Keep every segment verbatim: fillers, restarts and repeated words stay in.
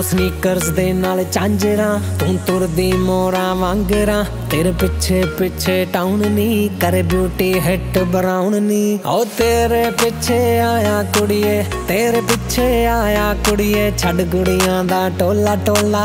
sneakers दे नाल झांजरा तू तुरदी मोरा वांगरा तेरे पिछे पिछे टाउन नी करे ब्यूटी हिट ब्राउन नी ओ तेरे पिछे आया कुड़िए तेरे पिछे आया कुड़िए छड़ कुड़ियां दा टोला टोला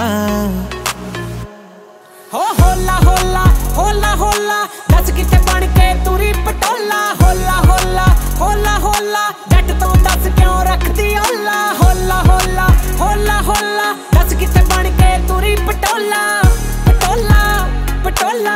हो होला होला होला होला दस किते बन के तुरी पटोला होला होला होला होला जट तो दस क्यों रखदी होला होला होला होला होला दस किते बन के तुरी पटोला पटोला पटोला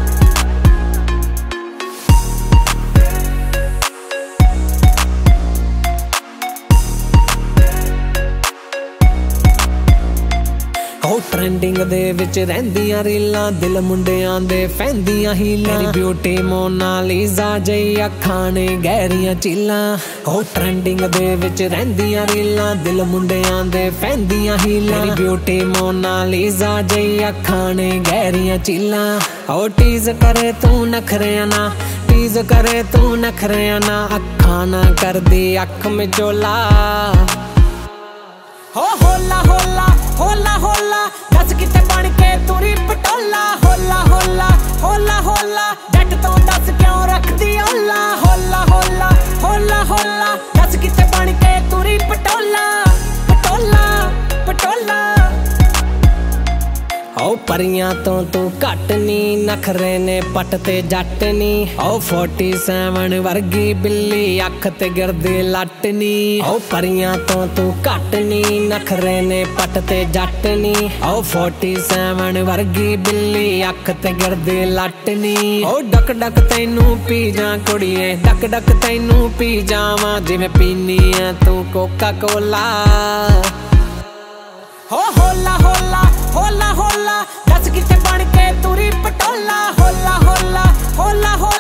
हो ट्रेंडिंग दे विच रहिंदियां रीलां दिल मुंडियां दे फैंदियां हीलां तेरी ब्यूटी मोनालिसा जई अखां ने गहरियां चीलां हो ट्रेंडिंग दे विच रहिंदियां रीलां दिल मुंडियां दे फैंदियां हीलां तेरी ब्यूटी मोनालिसा जई अखां ने गहरियां चीलां हो टीज करे तू नखरियां ना टीज करे तू नखरियां ना अखां ना करदी अख मिचोला हो होला होला होला होला दस किते बन के तुरी पटोला होला होला होला होला जट तो दस क्यों रखदी होला होला होला होला होला दस किते बन के तुरी पटोला पटोला पटोला ओ परियां तो तू घट नी नखरे ने पट ते जट नी ओ फोर्टी सेवन वर्गी बिल्ली अख ते गिरदी लट नी ओ परियां तो तू घट नी नखरे ने पट ते जट नी ओ फोर्टी सेवन वर्गी बिल्ली अख ते गिरदी लट नी ओ डक डक तैनू पी जा कुड़िए डक डक तैनू पी जावां जिवें पीनी ऐ तू कोका कोला हो होला होला होला होला दस किते बन के तुरी पटोला होला होला होला